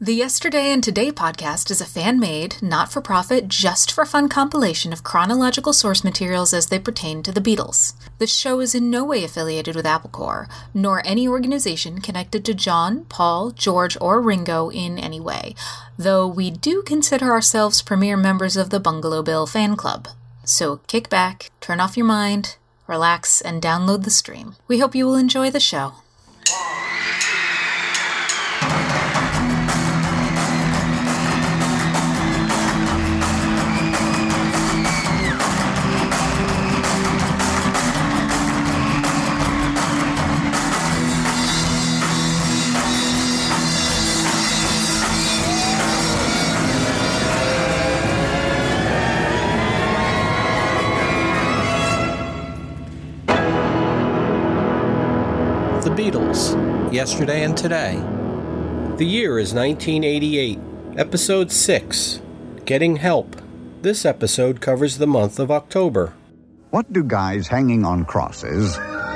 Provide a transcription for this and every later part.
The Yesterday and Today podcast is a fan-made, not-for-profit, just-for-fun compilation of chronological source materials as they pertain to the Beatles. The show is in no way affiliated with Apple Corps, nor any organization connected to John, Paul, George, or Ringo in any way, though we do consider ourselves premier members of the Bungalow Bill fan club. So kick back, turn off your mind, relax, and download the stream. We hope you will enjoy the show. The Beatles, Yesterday and Today. The year is 1988, Episode 6, Getting Help. This episode covers the month of October. What do guys hanging on crosses,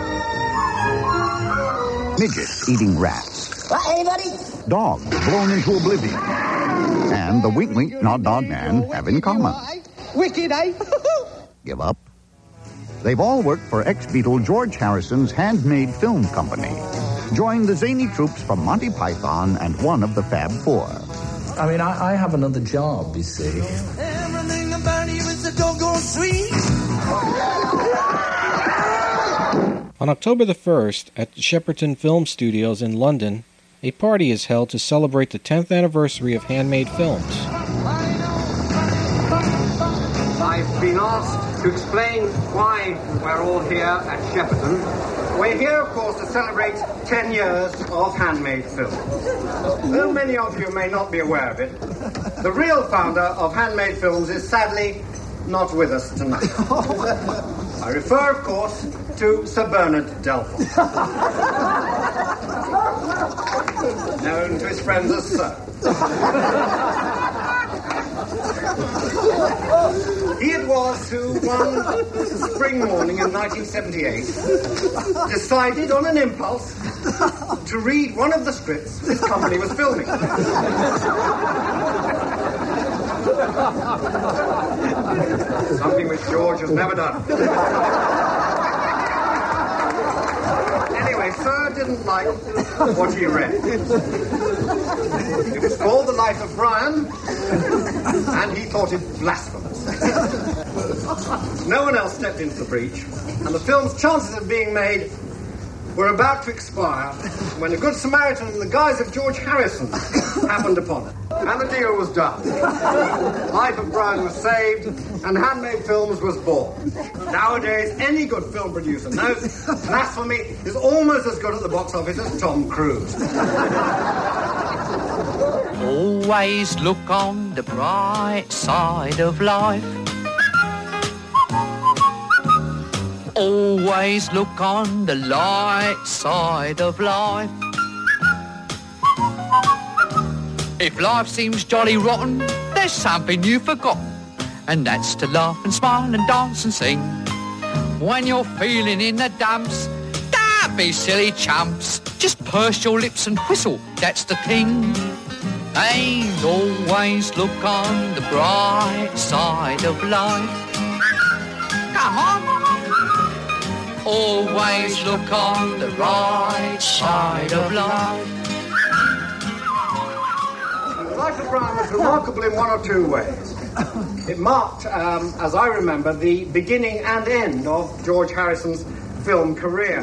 midgets eating rats, dogs blown into oblivion, and the wink-wink, nod-nod man have in common? Wicked, eh? Give up? They've all worked for ex-Beatle George Harrison's Handmade Film Company. Joined the zany troops from Monty Python and one of the Fab Four. I mean, I have another job, you see. Everything about you is a doggone sweet. On October the 1st, at the Shepperton Film Studios in London, a party is held to celebrate the 10th anniversary of Handmade Films. I've been asked to explain why we're all here at Shepperton. We're here, of course, to celebrate 10 years of Handmade Film. Though many of you may not be aware of it, the real founder of Handmade Films is sadly not with us tonight. I refer, of course, to Sir Bernard Delphos, known to his friends as Sir. He it was who, one spring morning in 1978, decided on an impulse to read one of the scripts his company was filming. Something which George has never done. Anyway, Sir didn't like what he read. It was called The Life of Brian, and he thought it blasphemous. No one else stepped into the breach, and the film's chances of being made were about to expire when a good Samaritan in the guise of George Harrison happened upon it. And the deal was done. Life of Brian was saved, and Handmade Films was born. Nowadays, any good film producer knows blasphemy is almost as good at the box office as Tom Cruise. Always look on the bright side of life. Always look on the light side of life. If life seems jolly rotten, there's something you've forgotten, and that's to laugh and smile and dance and sing. When you're feeling in the dumps, don't be silly chumps. Just purse your lips and whistle, that's the thing. And always look on the bright side of life. Come on. Always look on the right side of life. The Life of Brian was remarkable in one or two ways. It marked, as I remember, the beginning and end of George Harrison's film career.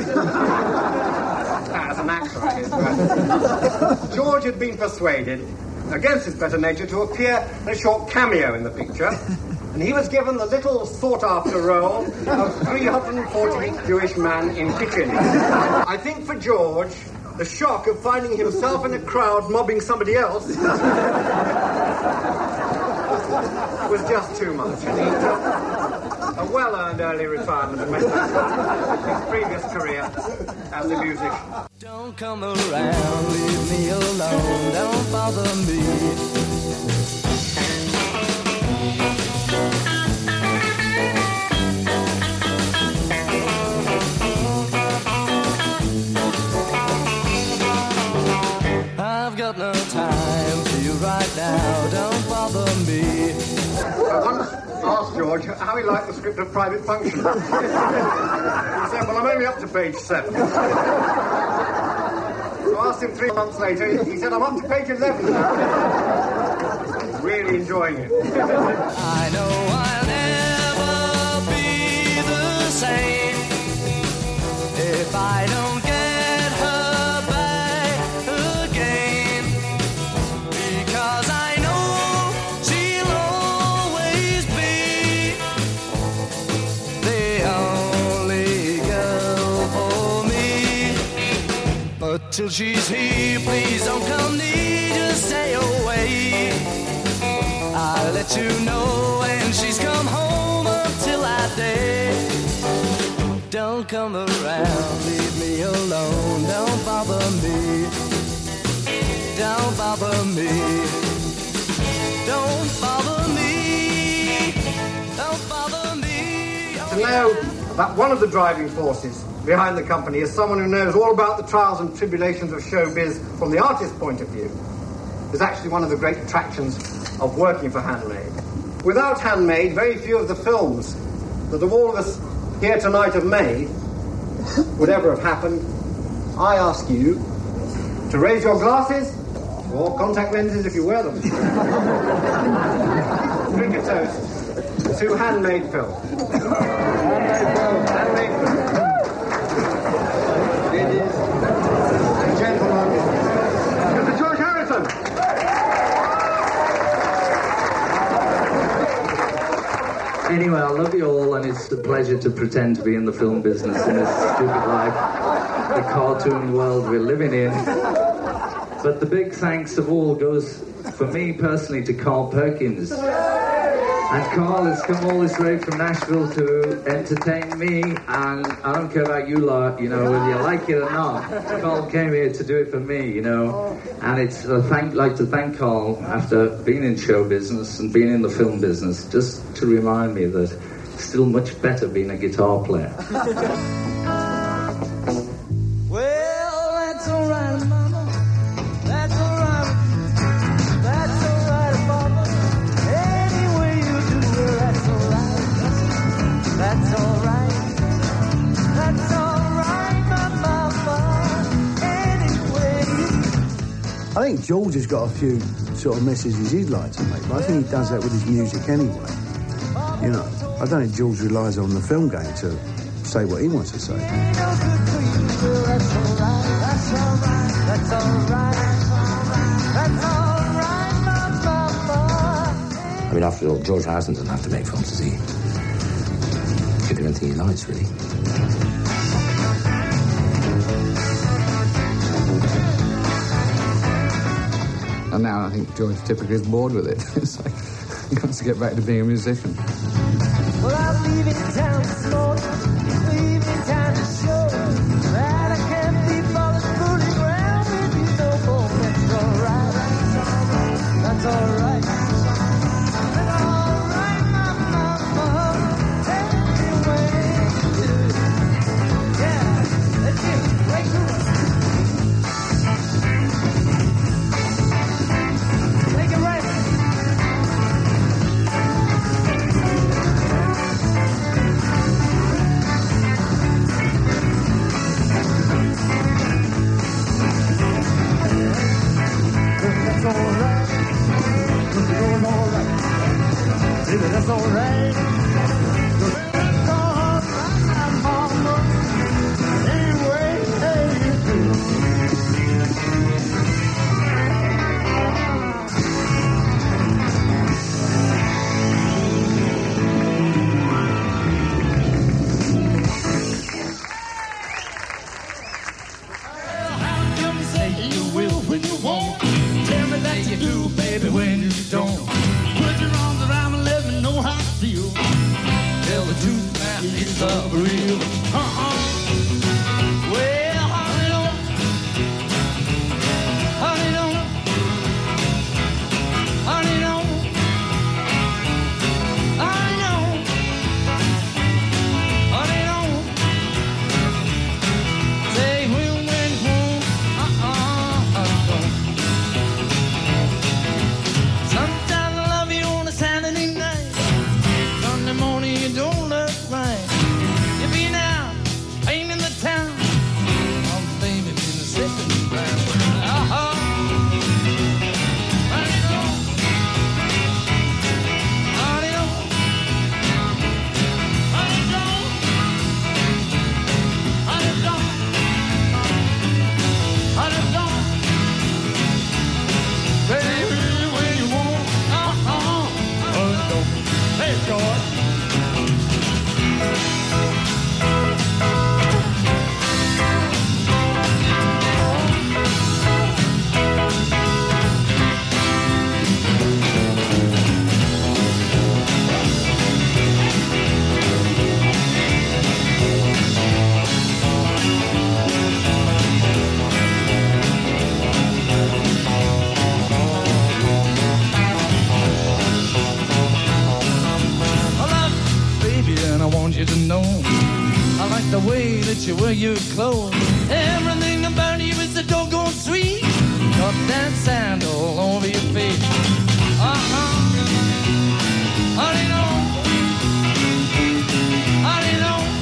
As an actor, I guess. George had been persuaded, against his better nature, to appear in a short cameo in the picture, and he was given the little sought-after role of 340 Jewish man in kitchen. I think for George, the shock of finding himself in a crowd mobbing somebody else was just too much, and he took a well-earned early retirement and went back to his previous career as a musician. Don't come around, leave me alone, don't bother me. I've got no time for right now, don't bother me. I once asked George how he liked the script of Private Function. He said, well, I'm only up to page 7. So I asked him 3 months later, he said, I'm up to page 11 now. Really enjoying it. I know I'll never be the same if I don't get her back again, because I know she'll always be the only girl for me. But till she's here, please don't come near, just stay away. I'll let you know when she's come home until that day. Don't come around, leave me alone, don't bother me. Don't bother me. Don't bother me. Don't bother me. To know that one of the driving forces behind the company is someone who knows all about the trials and tribulations of showbiz from the artist's point of view is actually one of the great attractions of working for Handmade. Without Handmade, very few of the films that all of us here tonight have made would ever have happened. I ask you to raise your glasses, or contact lenses if you wear them. Drink a toast to Handmade film. Handmade film. Ladies and gentlemen, Mr. George Harrison. Anyway, I love you all, and it's a pleasure to pretend to be in the film business in this stupid life, the cartoon world we're living in. But the big thanks of all goes, for me personally, to Carl Perkins. And Carl has come all this way from Nashville to entertain me, and I don't care about you lot, you know, whether you like it or not. Carl came here to do it for me, you know, and it's like to thank Carl after being in show business and being in the film business, just to remind me that it's still much better being a guitar player. Well, that's all right, Mama. That's all right. That's all right, Mama. Any way you do it, that's all right. That's all right. That's all right, my Mama. Anyway. I think George has got a few sort of messages he'd like to make, but I think he does that with his music anyway. You know, I don't think George relies on the film game to say what he wants to say. That's all right. That's all right. That's all right. That's all right, my Mama. I mean, after all, George Harrison doesn't have to make films, does he? He can do anything he likes, really. And now I think George typically is bored with it. It's like he wants to get back to being a musician. Well, I'm leaving town this morning, leaving town to show that I can't be bothered fooling around with you no more. That's all right. That's all right. That's all right, my Mama. Anyway, yeah, let's get right to it. Take it right. That's all right. It's going all right. Baby, that's all right. That's all right, Mama. Anyway, hey, you do. How come you say you will when you won't? Tell me that you do, baby, when you don't. Put your arms around me, let me know how I feel. treat you where you're close. Everything about you is a doggone sweet. Got that sand all over your face. Honey, no. Honey,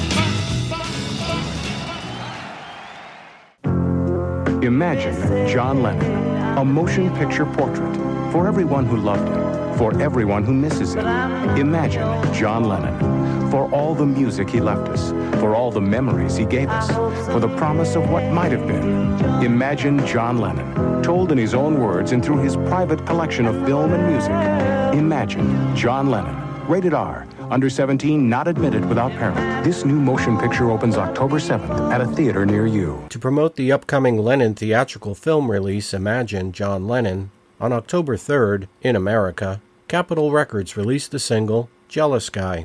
no. Imagine John Lennon, a motion picture portrait for everyone who loved him, for everyone who misses him. Imagine John Lennon, for all the music he left us, for all the memories he gave us, for the promise of what might have been. Imagine John Lennon, told in his own words and through his private collection of film and music. Imagine John Lennon, rated R, under 17, not admitted without parent. This new motion picture opens October 7th at a theater near you. To promote the upcoming Lennon theatrical film release, Imagine John Lennon, on October 3rd, in America, Capitol Records released the single, Jealous Guy.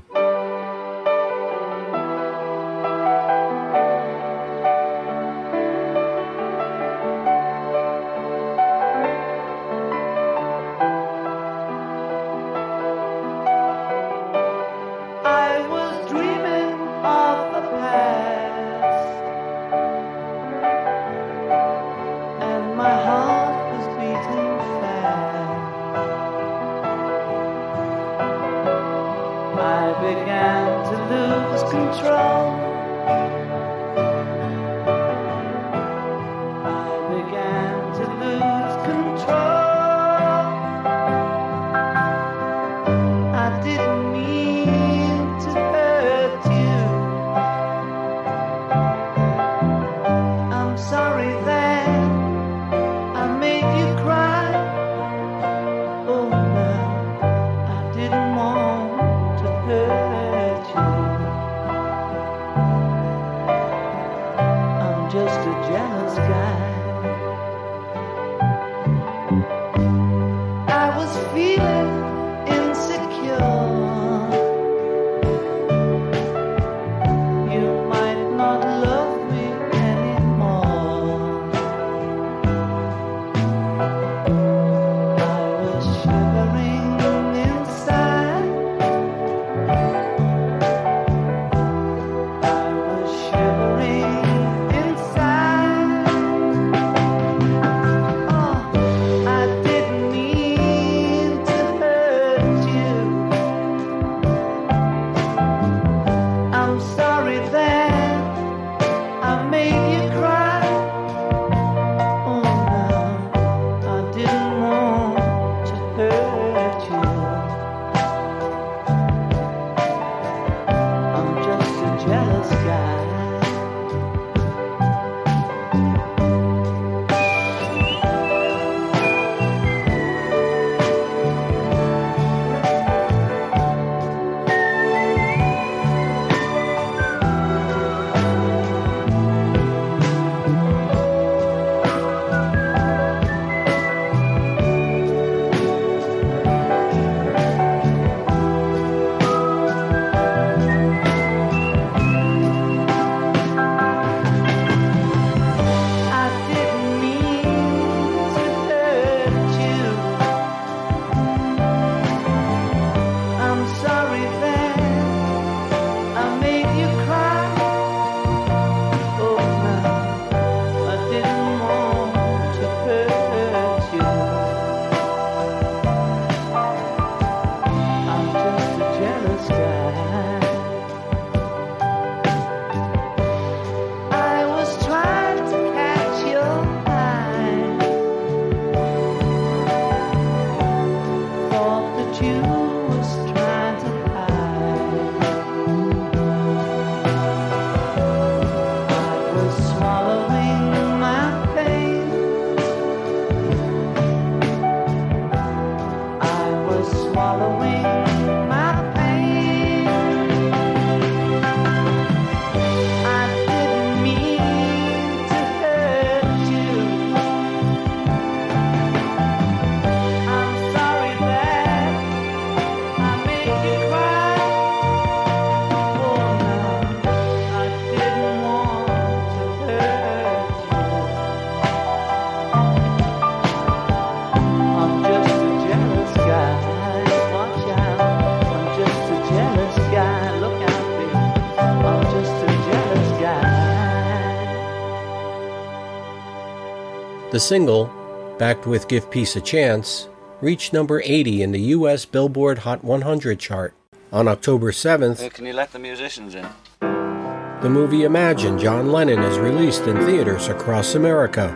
The single, backed with Give Peace a Chance, reached number 80 in the U.S. Billboard Hot 100 chart. On October 7th, can you let the musicians in? the movie Imagine, John Lennon is released in theaters across America.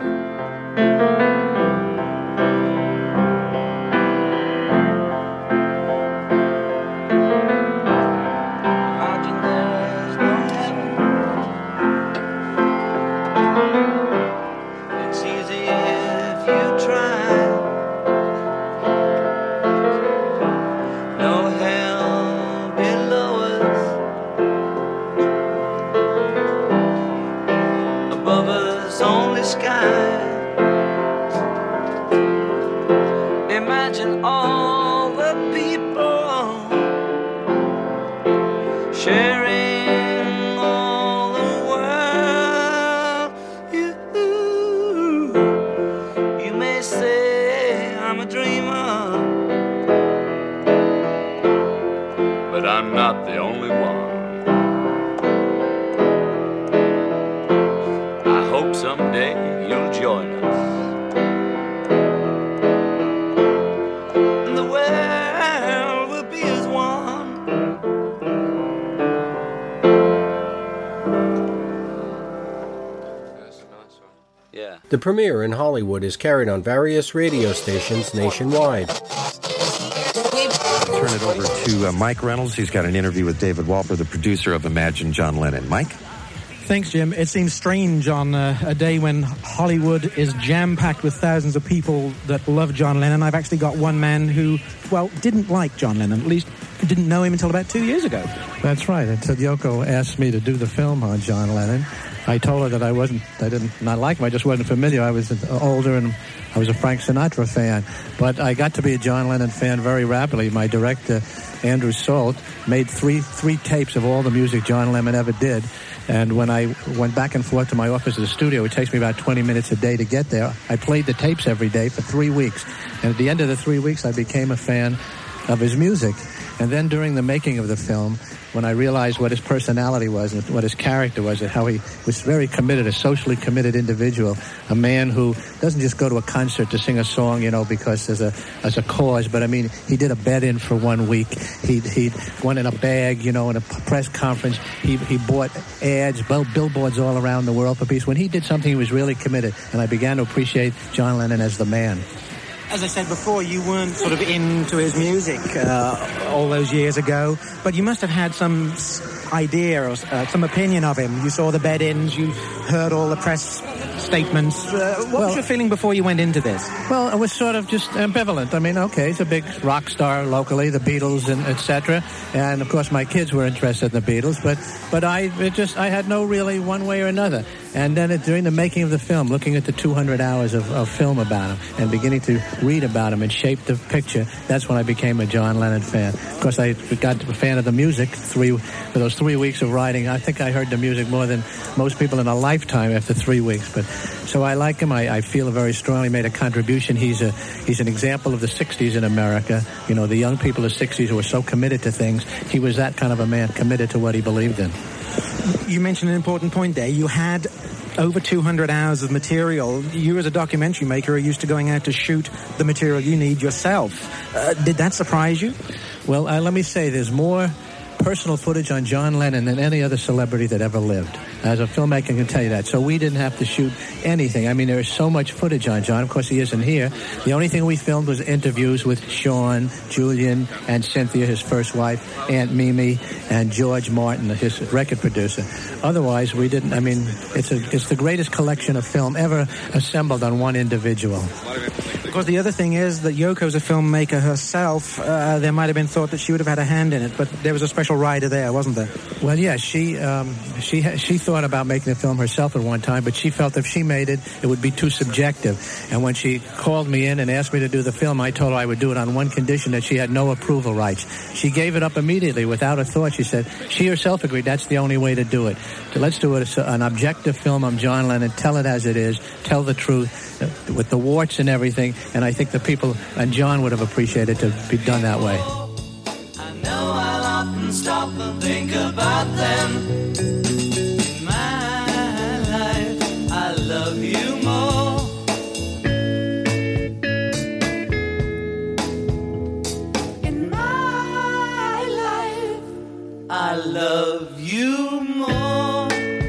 It's easy if you try. No hell below us, above us only sky. Imagine all the people sharing all the world. You may say I'm a dreamer, but I'm not the only one. I hope someday you'll join us, and the world will be as one. Yeah. The premiere in Hollywood is carried on various radio stations nationwide. Turn it over to Mike Reynolds. He's got an interview with David Walper, the producer of Imagine, John Lennon. Mike? Thanks, Jim. It seems strange on a day when Hollywood is jam-packed with thousands of people that love John Lennon. I've actually got one man who, well, didn't like John Lennon, at least didn't know him until about 2 years ago. That's right. Until Yoko asked me to do the film on John Lennon, I told her that I did not like him. I just wasn't familiar. I was older and I was a Frank Sinatra fan. But I got to be a John Lennon fan very rapidly. My director, Andrew Salt, made three tapes of all the music John Lennon ever did. And when I went back and forth to my office at the studio, it takes me about 20 minutes a day to get there. I played the tapes every day for 3 weeks. And at the end of the 3 weeks, I became a fan of his music. And then during the making of the film, when I realized what his personality was and what his character was and how he was very committed, a socially committed individual, a man who doesn't just go to a concert to sing a song, because as a cause, but I mean, he did a bed-in for 1 week. He went in a bag, in a press conference. He bought ads, billboards all around the world for peace. When he did something, he was really committed, and I began to appreciate John Lennon as the man. As I said before, you weren't sort of into his music all those years ago, but you must have had some idea or some opinion of him. You saw the bed-ins, you heard all the press statements. What was your feeling before you went into this? Well, it was sort of just ambivalent. I mean, okay, he's a big rock star locally, the Beatles and etc. And of course, my kids were interested in the Beatles, but I had no really one way or another. And then during the making of the film, looking at the 200 hours of film about him and beginning to read about him and shape the picture, that's when I became a John Lennon fan. Of course, I got a fan of the music for those 3 weeks of writing. I think I heard the music more than most people in a lifetime after 3 weeks. But so I like him. I feel very strongly made a contribution. He's an example of the 60s in America. The young people of the 60s who were so committed to things. He was that kind of a man, committed to what he believed in. You mentioned an important point there. You had over 200 hours of material. You, as a documentary maker, are used to going out to shoot the material you need yourself. Did that surprise you? Well, let me say there's more personal footage on John Lennon than any other celebrity that ever lived. As a filmmaker, I can tell you that. So we didn't have to shoot anything. I mean, there is so much footage on John. Of course, he isn't here. The only thing we filmed was interviews with Sean, Julian, and Cynthia, his first wife, Aunt Mimi, and George Martin, his record producer. Otherwise, we didn't. I mean, it's the greatest collection of film ever assembled on one individual. Of course, the other thing is that Yoko's a filmmaker herself. There might have been thought that she would have had a hand in it, but there was a special rider there, wasn't there? Well, yeah, she thought about making the film herself at one time, but she felt if she made it, it would be too subjective. And when she called me in and asked me to do the film, I told her I would do it on one condition, that she had no approval rights. She gave it up immediately without a thought. She said she herself agreed that's the only way to do it. So let's do it, an objective film on John Lennon, tell it as it is, tell the truth, with the warts and everything, and I think the people and John would have appreciated to be done that way. I know I'll often stop and think about them. In my life, I love you more. love you more.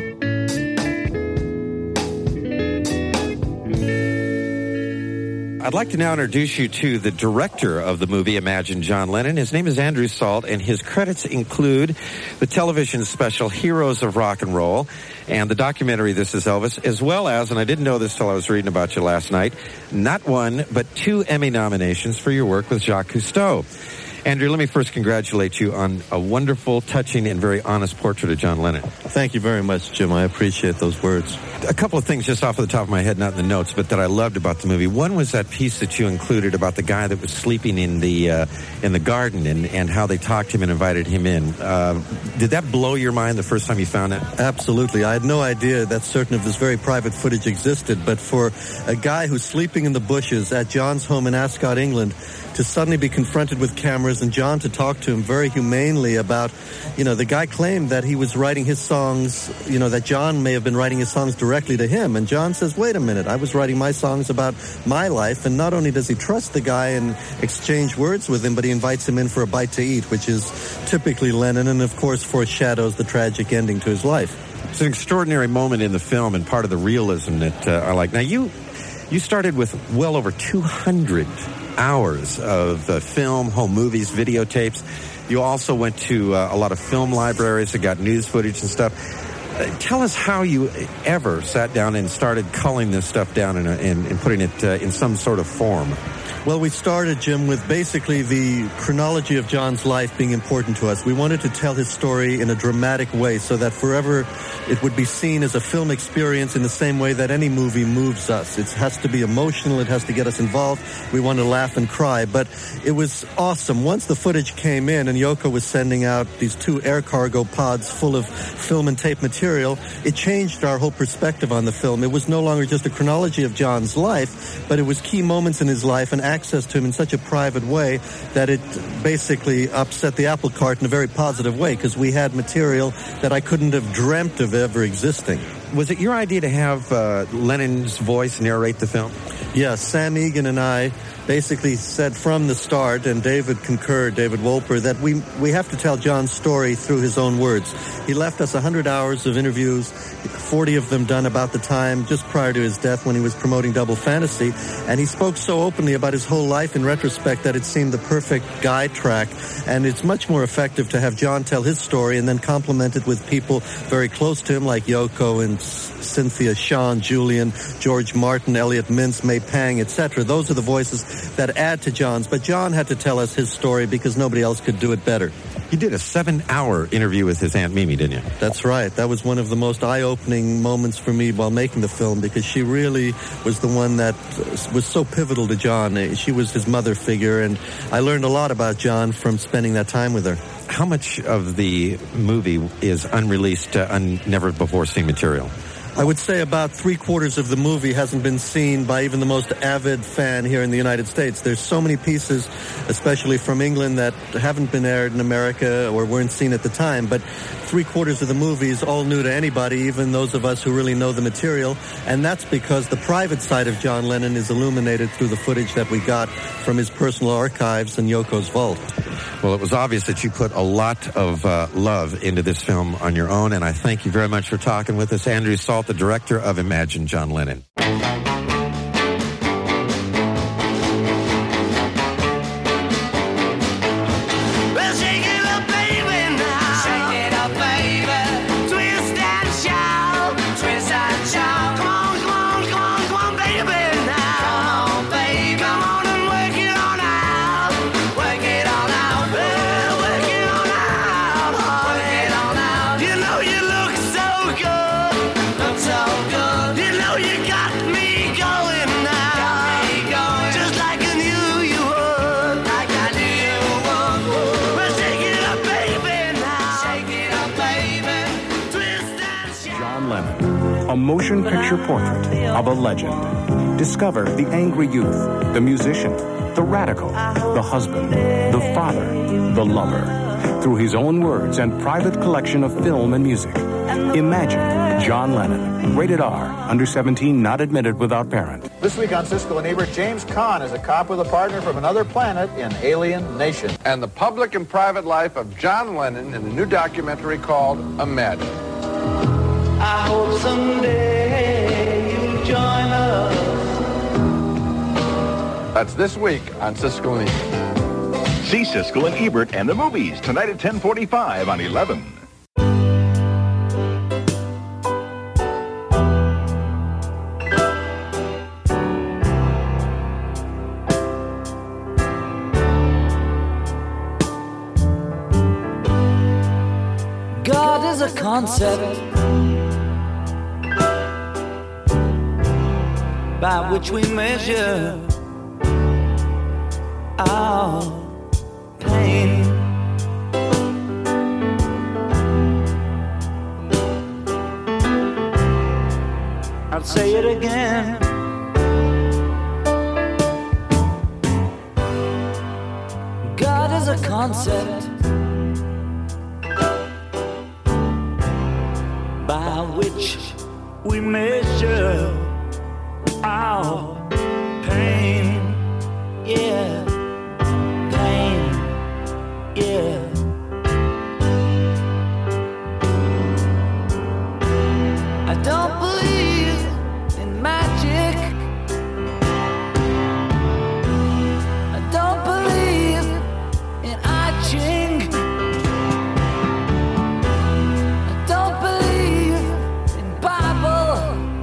I'd like to now introduce you to the director of the movie Imagine John Lennon. His name is Andrew Salt, and his credits include the television special Heroes of Rock and Roll and the documentary This Is Elvis, as well as, and I didn't know this till I was reading about you last night, not one, but 2 Emmy nominations for your work with Jacques Cousteau. Andrew, let me first congratulate you on a wonderful, touching, and very honest portrait of John Lennon. Thank you very much, Jim. I appreciate those words. A couple of things just off the top of my head, not in the notes, but that I loved about the movie. One was that piece that you included about the guy that was sleeping in the garden and how they talked to him and invited him in. Did that blow your mind the first time you found that? Absolutely. I had no idea that certain of this very private footage existed, but for a guy who's sleeping in the bushes at John's home in Ascot, England, to suddenly be confronted with cameras and John to talk to him very humanely about, the guy claimed that he was writing his songs, that John may have been writing his songs directly to him. And John says, wait a minute, I was writing my songs about my life. And not only does he trust the guy and exchange words with him, but he invites him in for a bite to eat, which is typically Lennon and, of course, foreshadows the tragic ending to his life. It's an extraordinary moment in the film and part of the realism that I like. Now, you started with well over 200 hours of film, home movies, videotapes. You also went to a lot of film libraries that got news footage and stuff. Tell us how you ever sat down and started culling this stuff down and putting it in some sort of form. Well, we started, Jim, with basically the chronology of John's life being important to us. We wanted to tell his story in a dramatic way so that forever it would be seen as a film experience in the same way that any movie moves us. It has to be emotional. It has to get us involved. We want to laugh and cry. But it was awesome. Once the footage came in and Yoko was sending out these 2 air cargo pods full of film and tape material, it changed our whole perspective on the film. It was no longer just a chronology of John's life, but it was key moments in his life and access to him in such a private way that it basically upset the apple cart in a very positive way, because we had material that I couldn't have dreamt of ever existing. Was it your idea to have Lennon's voice narrate the film? Yes, Sam Egan and I basically said from the start, and David concurred, David Wolper, that we have to tell John's story through his own words. He left us 100 hours of interviews, 40 of them done about the time just prior to his death when he was promoting Double Fantasy, and he spoke so openly about his whole life in retrospect that it seemed the perfect guide track, and it's much more effective to have John tell his story and then complement it with people very close to him like Yoko and Cynthia, Sean, Julian, George Martin, Elliot Mintz, May Pang, etc. Those are the voices that add to John's, but John had to tell us his story because nobody else could do it better. You did a 7-hour interview with his Aunt Mimi, didn't you? That's right. That was one of the most eye-opening moments for me while making the film, because she really was the one that was so pivotal to John. She was his mother figure, and I learned a lot about John from spending that time with her. How much of the movie is unreleased, never-before-seen material? I would say about 3/4 of the movie hasn't been seen by even the most avid fan here in the United States. There's so many pieces, especially from England, that haven't been aired in America or weren't seen at the time, but 3/4 of the movie is all new to anybody, even those of us who really know the material, and that's because the private side of John Lennon is illuminated through the footage that we got from his personal archives and Yoko's vault. Well, it was obvious that you put a lot of love into this film on your own, and I thank you very much for talking with us. Andrew Salt, the director of Imagine John Lennon. A motion picture portrait of a legend. Discover the angry youth, the musician, the radical, the husband, the father, the lover, through his own words and private collection of film and music. Imagine John Lennon. Rated R. Under 17, not admitted without parent. This week on Siskel and Ebert, James Caan is a cop with a partner from another planet in Alien Nation. And the public and private life of John Lennon in a new documentary called Imagine. I hope someday you'll join us. That's this week on Siskel and Ebert. See Siskel and Ebert and the movies tonight at 10:45 on 11. God is a concept by which we measure our pain. I'll say it again. God is a concept by which we measure our pain. Yeah, pain. Yeah. I don't believe in magic. I don't believe in I Ching. I don't believe in Bible.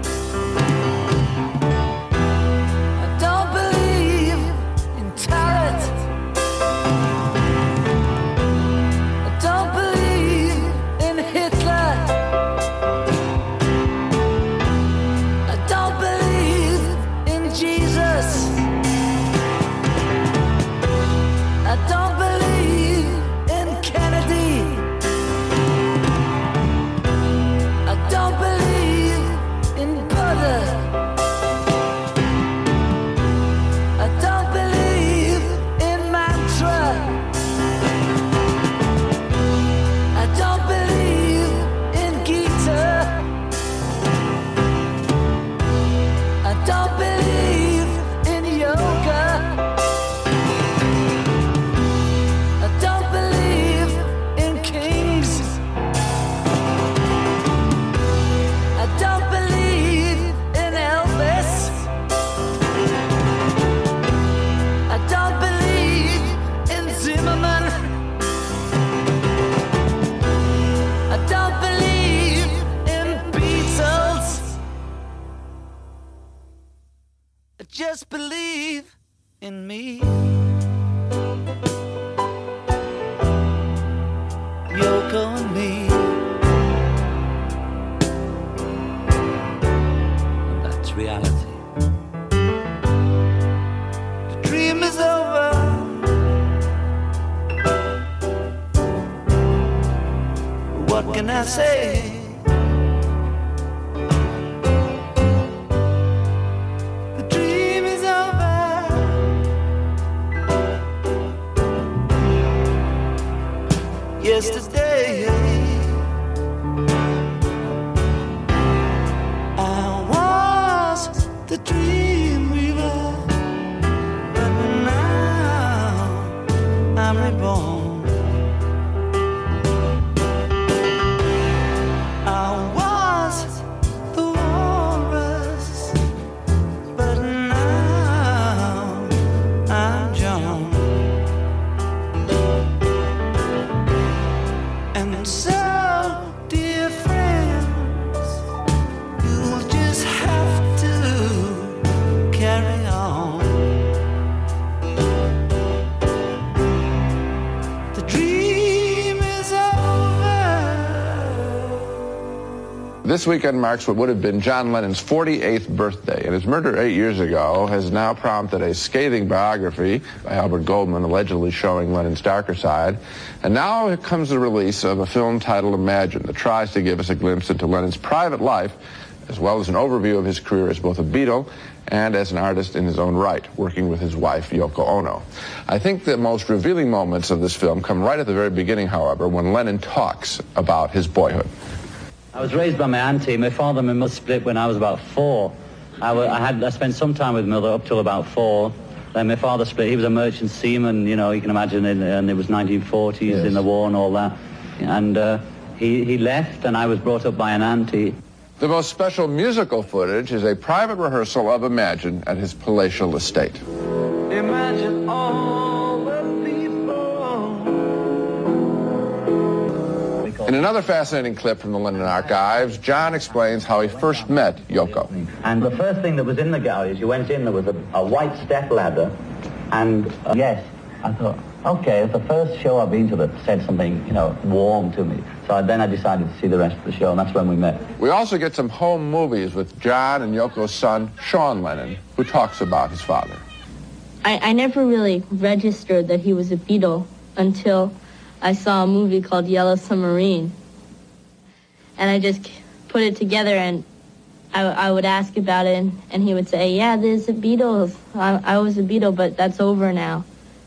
I don't believe in tarot. I don't believe in Hitler. I don't believe in Jesus. I don't believe in Kennedy. I don't believe in Buddha. I don't believe in mantra. I don't believe in Gita. I don't believe in yoga. I don't believe in kings. I don't believe in Elvis. I don't believe in Zimmerman. I don't believe in Beatles. I just believe in me. Yoko and me. And that's reality. The dream is over. What can I say? The dream is over. Yesterday I was the dream weaver, but now I'm reborn. I was the walrus, but now I'm John. And so, dear friends, you'll just have to carry on. The dream is over. This weekend marks what would have been John Lennon's 48th birthday, and his murder 8 years ago has now prompted a scathing biography by Albert Goldman allegedly showing Lennon's darker side. And now here comes the release of a film titled Imagine that tries to give us a glimpse into Lennon's private life, as well as an overview of his career as both a Beatle and as an artist in his own right, working with his wife, Yoko Ono. I think the most revealing moments of this film come right at the very beginning, however, when Lennon talks about his boyhood. I was raised by my auntie. My father and my mother split when I was about 4. I spent some time with my mother up till about 4. Then my father split. He was a merchant seaman, you know, you can imagine, and it was 1940s yes. in the war and all that. And he left, and I was brought up by an auntie. The most special musical footage is a private rehearsal of Imagine at his palatial estate. Imagine all the people. In another fascinating clip from the Lennon Archives, John explains how he first met Yoko. And the first thing that was in the gallery is you went in, there was a white step ladder, and yes, I thought, okay, it's the first show I've been to that said something, you know, warm to me. So then I decided to see the rest of the show, and that's when we met. We also get some home movies with John and Yoko's son, Sean Lennon, who talks about his father. I never really registered that he was a Beatle until I saw a movie called Yellow Submarine. And I just put it together, and I would ask about it, and he would say, yeah, there's the Beatles. I was a Beatle, but that's over now.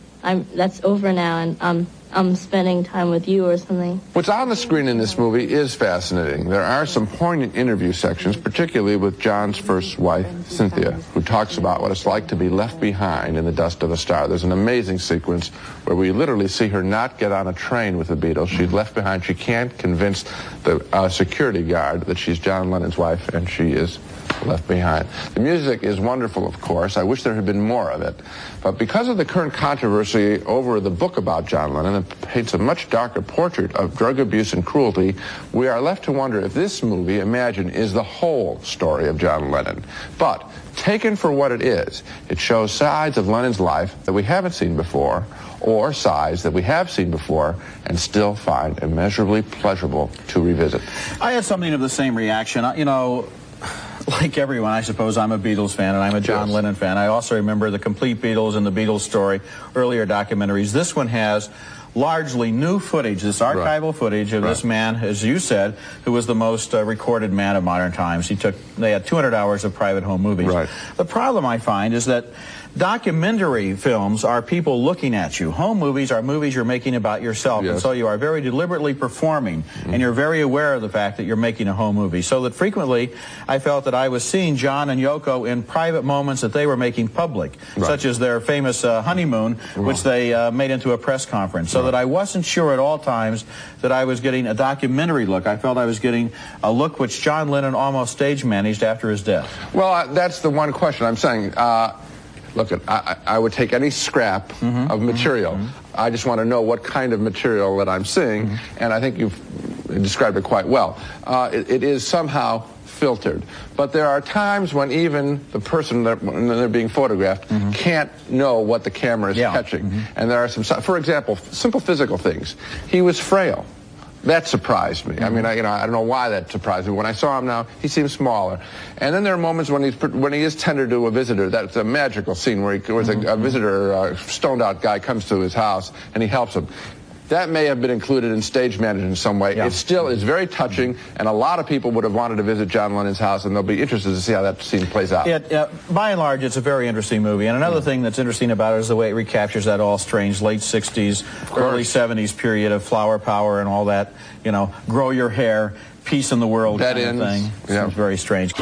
That's over now, and I'm spending time with you or something. What's on the screen in this movie is fascinating. There are some poignant interview sections, particularly with John's first wife, Cynthia, who talks about what it's like to be left behind in the dust of a star. There's an amazing sequence where we literally see her not get on a train with the Beatles. She's left behind. She can't convince the security guard that she's John Lennon's wife, and she is left behind. The music is wonderful, of course. I wish there had been more of it. But because of the current controversy over the book about John Lennon that paints a much darker portrait of drug abuse and cruelty, we are left to wonder if this movie, Imagine, is the whole story of John Lennon. But taken for what it is, it shows sides of Lennon's life that we haven't seen before, or sides that we have seen before and still find immeasurably pleasurable to revisit. I had something of the same reaction. You know, like everyone, I suppose I'm a Beatles fan, and I'm a John Lennon fan. I also remember the Complete Beatles and the Beatles Story, earlier documentaries. This one has largely new footage, this archival footage of this man, as you said, who was the most recorded man of modern times. They had 200 hours of private home movies. The problem I find is that documentary films are people looking at you. Home movies are movies you're making about yourself, and so you are very deliberately performing, and you're very aware of the fact that you're making a home movie. So that frequently I felt that I was seeing John and Yoko in private moments that they were making public, such as their famous honeymoon, which they made into a press conference, so that I wasn't sure at all times that I was getting a documentary look. I felt I was getting a look which John Lennon almost stage managed after his death. Well, that's the one question I'm saying. Look, I would take any scrap of material. I just want to know what kind of material that I'm seeing, and I think you've described it quite well. It is somehow filtered. But there are times when even the person when they're being photographed can't know what the camera is catching. And there are some, for example, simple physical things. He was frail. That surprised me. I mean, I don't know why that surprised me. When I saw him now, he seems smaller. And then there are moments when he is tender to a visitor. That's a magical scene where a visitor, a stoned-out guy, comes to his house and he helps him. That may have been included in stage management in some way. It still is very touching, and a lot of people would have wanted to visit John Lennon's house, and they'll be interested to see how that scene plays out. By and large, it's a very interesting movie. And another thing that's interesting about it is the way it recaptures that all strange late 60s, early 70s period of flower power and all that, you know, grow your hair, peace in the world kind of thing. Seems very strange.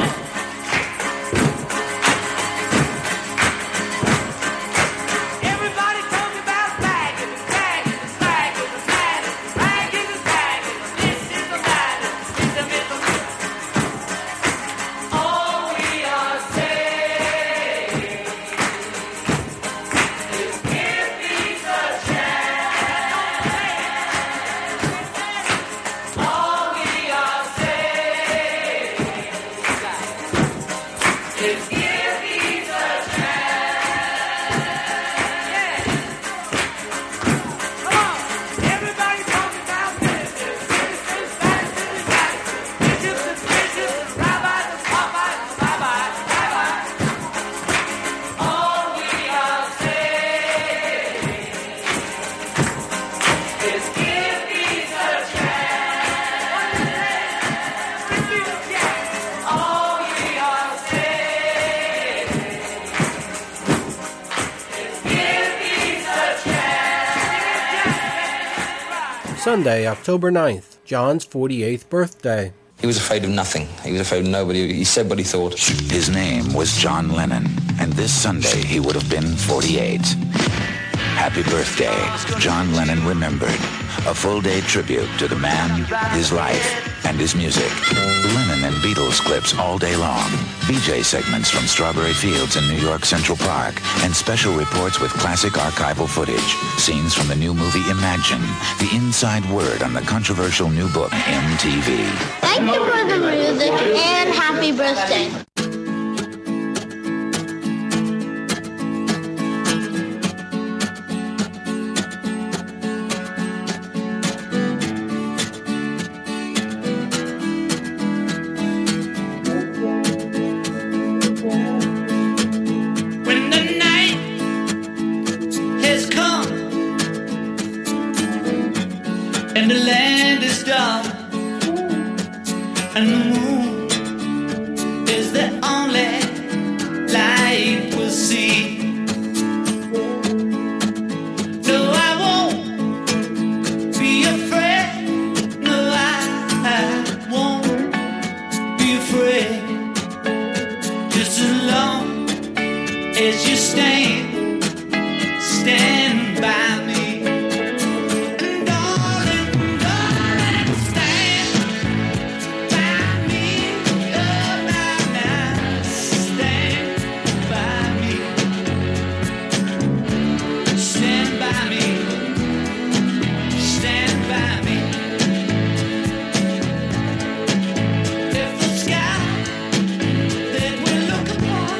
Sunday, October 9th, John's 48th birthday. He was afraid of nothing. He was afraid of nobody. He said what he thought. His name was John Lennon, and this Sunday he would have been 48. Happy birthday, John Lennon Remembered. A full-day tribute to the man, his life, and his music. Lennon and Beatles clips all day long. BJ segments from Strawberry Fields in New York Central Park. And special reports with classic archival footage. Scenes from the new movie Imagine. The inside word on the controversial new book, MTV. Thank you for the music and happy birthday. When the night has come and the land is dark and the moon is the only light we'll see. No, I won't be afraid. No, I won't be afraid. Just as long as you stand by me. And darling, stand by me. Oh, now, stand by me. Stand by me. Stand by me. If the sky that we look upon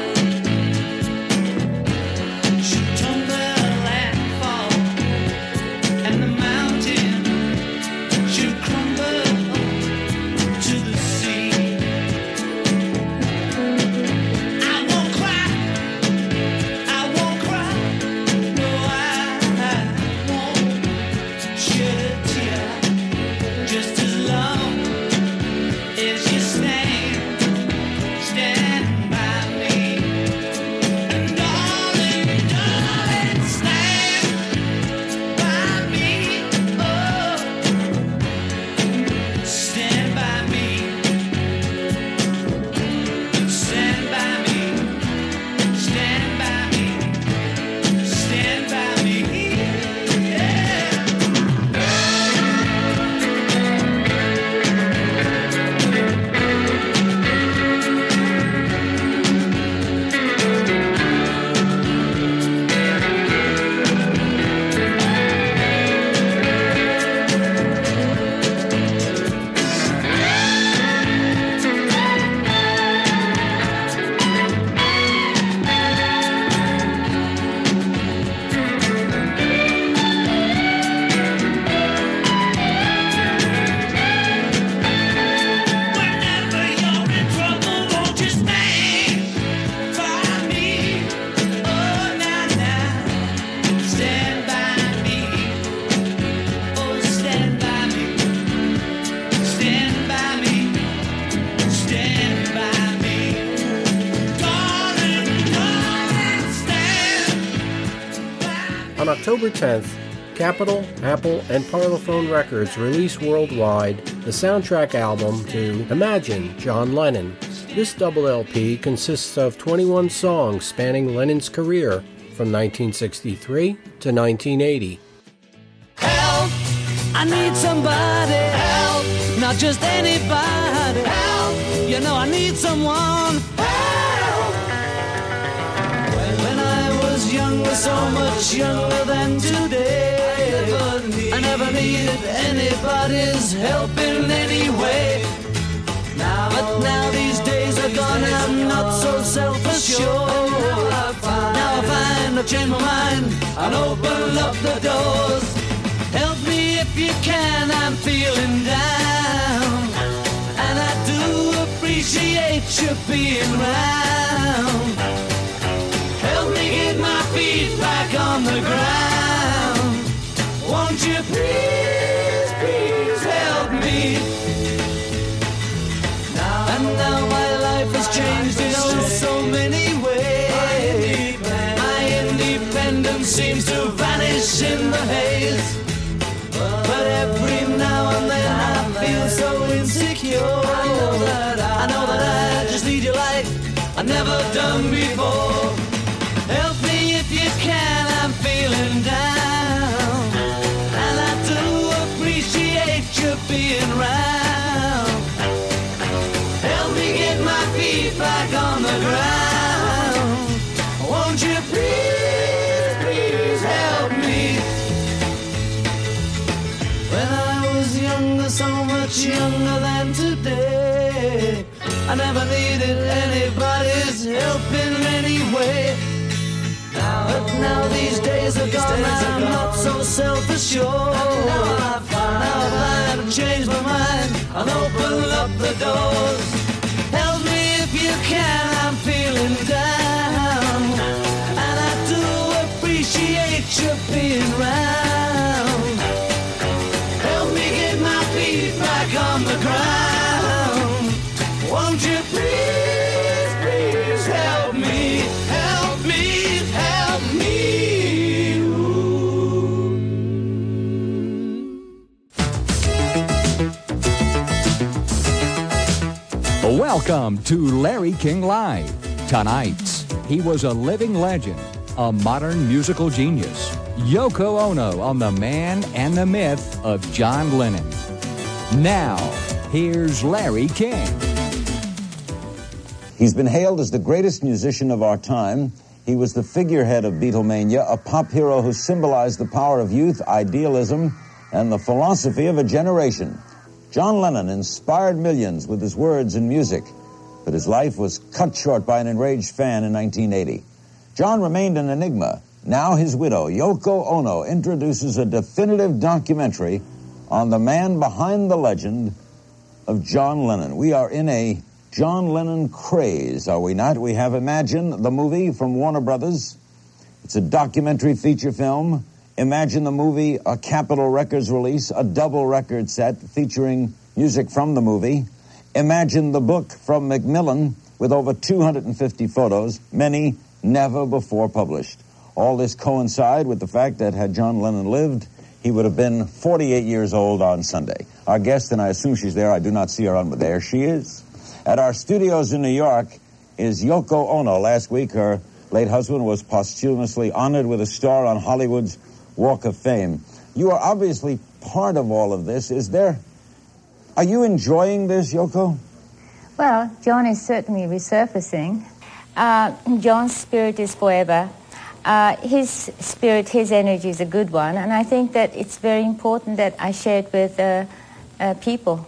should tumble and fall, and the mountain should crumble to the sea, I won't cry, no, I won't shed a tear, just as long as you stand by me. And darling, stand by me. Oh, stand by me. Stand by me. Stand by me. Stand by me. Whenever you're in trouble, won't you stand by me? Oh, now, stand by me. Oh, stand by me. Stand by me. Stand by me. Darling, stand. On October 10th, Capitol, Apple, and Parlophone Records released worldwide the soundtrack album to Imagine, John Lennon. This double LP consists of 21 songs spanning Lennon's career from 1963 to 1980. Help! I need somebody. Help! Not just anybody. Help! You know I need someone. Help! When I was younger, so much younger than today, I never needed anybody's help in any way. But now these days are gone, I'm not so self-assured. Now I find I've changed my mind and open up the doors. Help me if you can, I'm feeling down, and I do appreciate you being round. Help me get my feet back on the ground. Won't you please, please help me? And now my life has changed in oh so many ways. My independence seems to vanish in the haze. But every now and then I feel so insecure. I've done before. Help me if you can, I'm feeling down. And I do appreciate you being round. Help me get my feet back on the ground. Won't you please, please help me? When I was younger, so much younger than today, I never needed anybody's help in any way. But now these days are gone, I'm not so self-assured. Now I've had to change my mind and open up the doors. Help me if you can, I'm feeling down. And I do appreciate you being round. Help me get my feet back on the ground. Won't you please, please help me, help me, help me. Ooh. Welcome to Larry King Live. Tonight's He was a living legend, a modern musical genius. Yoko Ono on the man and the myth of John Lennon. Now, here's Larry King. He's been hailed as the greatest musician of our time. He was the figurehead of Beatlemania, a pop hero who symbolized the power of youth, idealism, and the philosophy of a generation. John Lennon inspired millions with his words and music, but his life was cut short by an enraged fan in 1980. John remained an enigma. Now his widow, Yoko Ono, introduces a definitive documentary on the man behind the legend of John Lennon. We are in a John Lennon craze, are we not? We have Imagine, the movie from Warner Brothers. It's a documentary feature film. Imagine the movie, a Capitol Records release, a double record set featuring music from the movie. Imagine the book from Macmillan with over 250 photos, many never before published. All this coincide with the fact that had John Lennon lived, he would have been 48 years old on Sunday. Our guest, and I assume she's there, I do not see her on, but there she is. At our studios in New York is Yoko Ono. Last week, her late husband was posthumously honored with a star on Hollywood's Walk of Fame. You are obviously part of all of this. Are you enjoying this, Yoko? Well, John is certainly resurfacing. John's spirit is forever. His spirit, his energy is a good one, and I think that it's very important that I share it with people.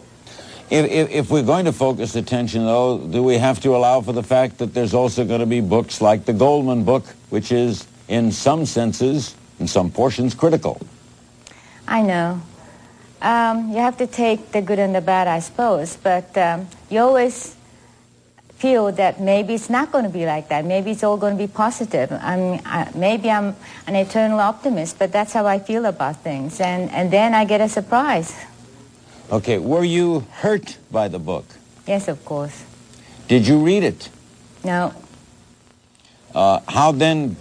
If we're going to focus attention, though, do we have to allow for the fact that there's also going to be books like the Goldman book, which is, in some senses, in some portions, critical? I know. You have to take the good and the bad, I suppose, but you always feel that maybe it's not going to be like that. Maybe it's all going to be positive. Maybe I'm an eternal optimist, but that's how I feel about things. And then I get a surprise. Okay, were you hurt by the book? Yes, of course. Did you read it? No. How then?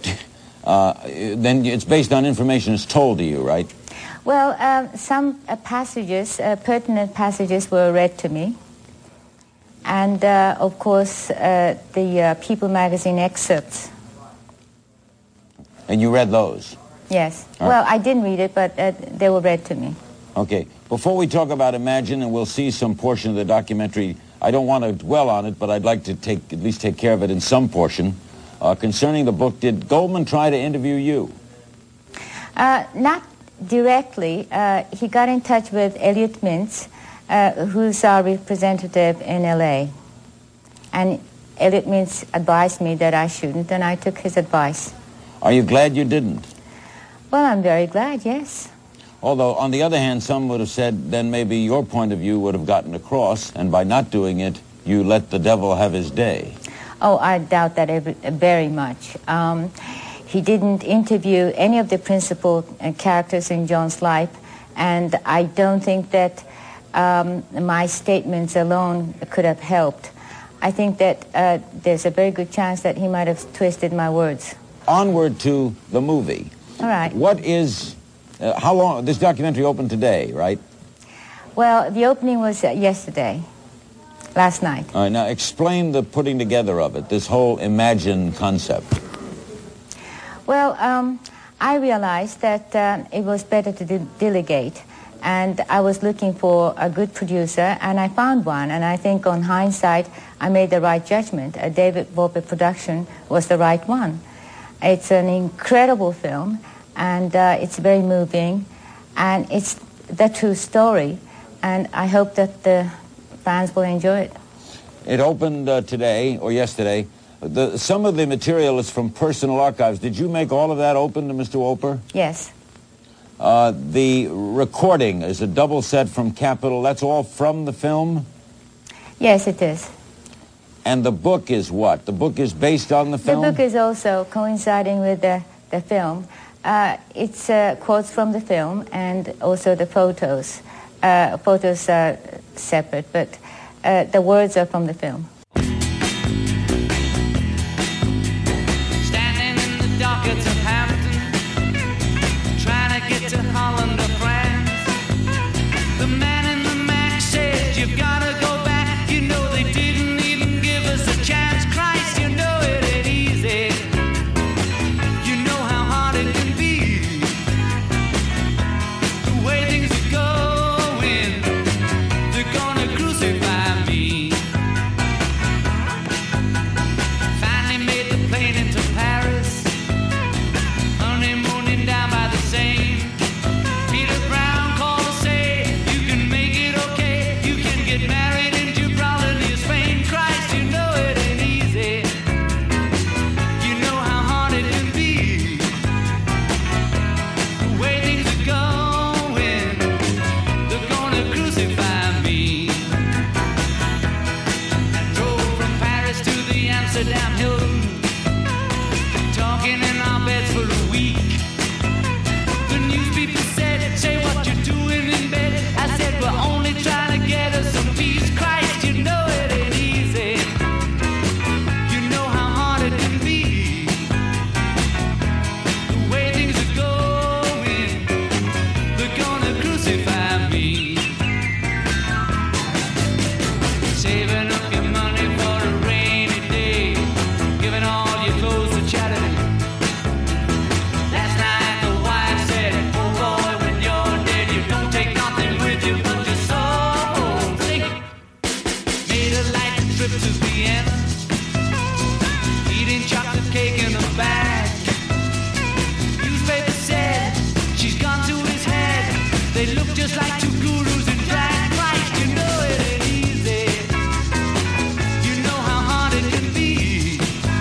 Then it's based on information that's told to you, right? Well, some passages, pertinent passages were read to me. And, of course, the People magazine excerpts. And you read those? Yes. All well, right. I didn't read it, but they were read to me. Okay. Before we talk about Imagine, and we'll see some portion of the documentary, I don't want to dwell on it, but I'd like to at least take care of it in some portion. Concerning the book, did Goldman try to interview you? Not directly. He got in touch with Elliot Mintz, who's our representative in L.A. And Elliot Mintz advised me that I shouldn't, and I took his advice. Are you glad you didn't? Well, I'm very glad, yes. Although, on the other hand, some would have said then maybe your point of view would have gotten across, and by not doing it, you let the devil have his day. Oh, I doubt that very much. He didn't interview any of the principal characters in John's life, and I don't think that my statements alone could have helped. I think that there's a very good chance that he might have twisted my words. Onward to the movie. All right. What is... how long... This documentary opened today, right? Well, the opening was yesterday. last night. All right, now explain the putting together of it, this whole Imagine concept. Well, I realized that it was better to delegate, and I was looking for a good producer, and I found one, and I think on hindsight, I made the right judgment. David Volpe Production was the right one. It's an incredible film, and it's very moving, and it's the true story, and I hope that the fans will enjoy it. It opened today, or yesterday. Some of the material is from personal archives. Did you make all of that open to Mr. Wolper? Yes. The recording is a double set from Capitol. That's all from the film? Yes, it is. And the book is what? The book is based on the film? The book is also coinciding with the film. It's quotes from the film and also the photos. Photos are separate, but the words are from the film. Dockets of Hampton, trying to get to Holland or France. The man in the Mac said, you've got to go back. You know they didn't even give us a chance. Christ, you know it ain't easy. You know how hard it can be. The way things are going, they're gonna crucify me. Finally made the plane into Paris. Down by the Seine. Peter Brown called to say, you can make it okay. You can get married in Gibraltar near Spain. Christ, you know it ain't easy. You know how hard it can be. The way things are going, they're gonna crucify me. Drove from Paris to the Amsterdam Hilton, talking in our beds for a week. Say what you're doing in bed. I said we're only trying to get us some peace. Christ, you know it ain't easy. You know how hard it can be. The way things are going, they're gonna crucify me. Saving up your money for a rainy day, giving all your clothes to charity. Last night the wife said, oh boy, trip to Vienna, eating chocolate cake in a bag. Newspaper said she's gone to his head. They look just like two gurus in drag. Christ, you know it ain't easy. You know how hard it can be.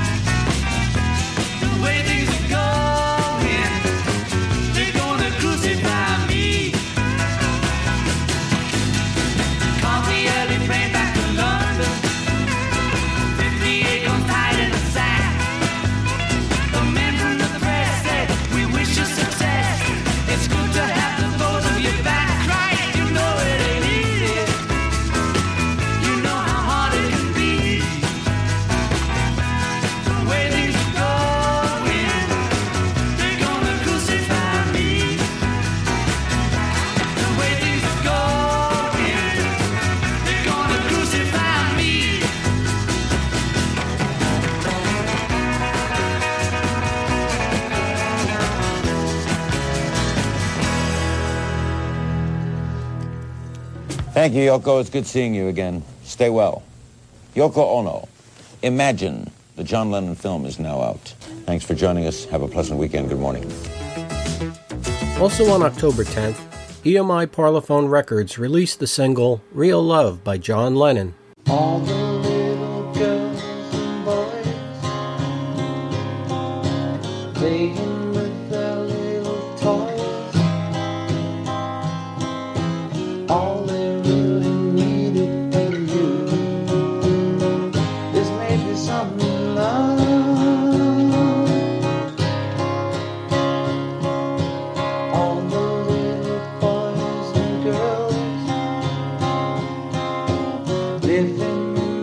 The way things are going, they're gonna crucify me. Caught the early train back to London. It's good to have the both of you back. Christ, you know it ain't easy. You know how hard it can be. The way things are going, they're gonna crucify me. The way things are going, they're gonna crucify me. Thank you, Yoko. It's good seeing you again. Stay well. Yoko Ono, Imagine. The John Lennon film is now out. Thanks for joining us. Have a pleasant weekend. Good morning. Also on October 10th, EMI Parlophone Records released the single Real Love by John Lennon. All the little girls and boys playing with their little toys. All they really needed from you is maybe some love. All the little boys and girls living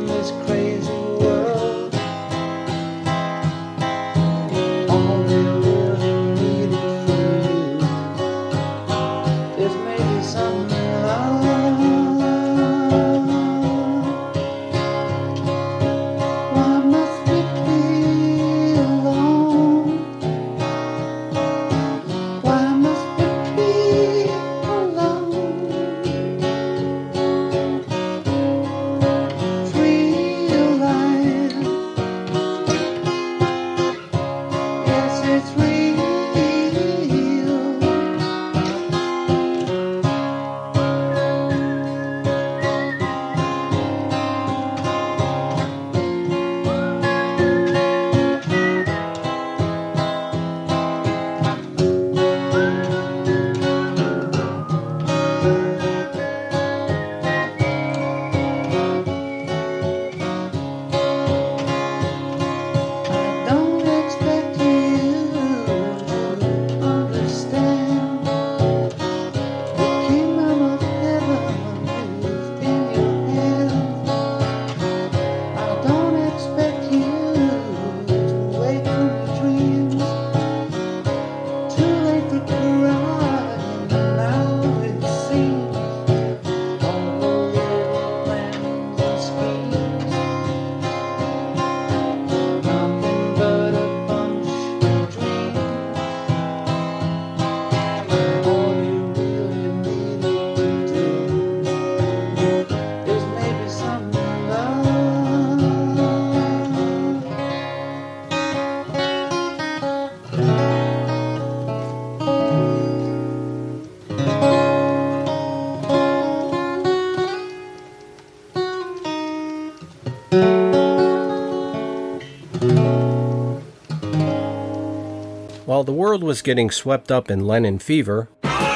While the world was getting swept up in Lennon fever,